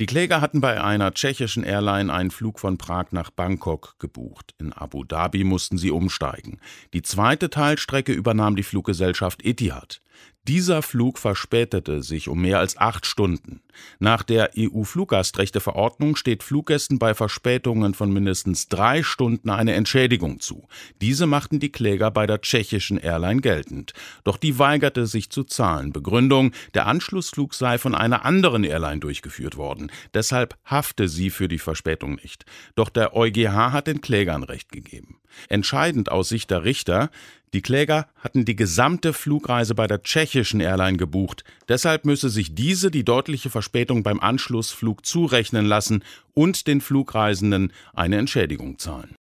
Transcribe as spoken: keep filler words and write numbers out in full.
Die Kläger hatten bei einer tschechischen Airline einen Flug von Prag nach Bangkok gebucht. In Abu Dhabi mussten sie umsteigen. Die zweite Teilstrecke übernahm die Fluggesellschaft Etihad. Dieser Flug verspätete sich um mehr als acht Stunden. Nach der E U-Fluggastrechteverordnung steht Fluggästen bei Verspätungen von mindestens drei Stunden eine Entschädigung zu. Diese machten die Kläger bei der tschechischen Airline geltend. Doch die weigerte sich zu zahlen. Begründung: Der Anschlussflug sei von einer anderen Airline durchgeführt worden. Deshalb hafte sie für die Verspätung nicht. Doch der EuGH hat den Klägern Recht gegeben. Entscheidend aus Sicht der Richter: Die Kläger hatten die gesamte Flugreise bei der tschechischen Airline gebucht. Deshalb müsse sich diese die deutliche Verspätung beim Anschlussflug zurechnen lassen und den Flugreisenden eine Entschädigung zahlen.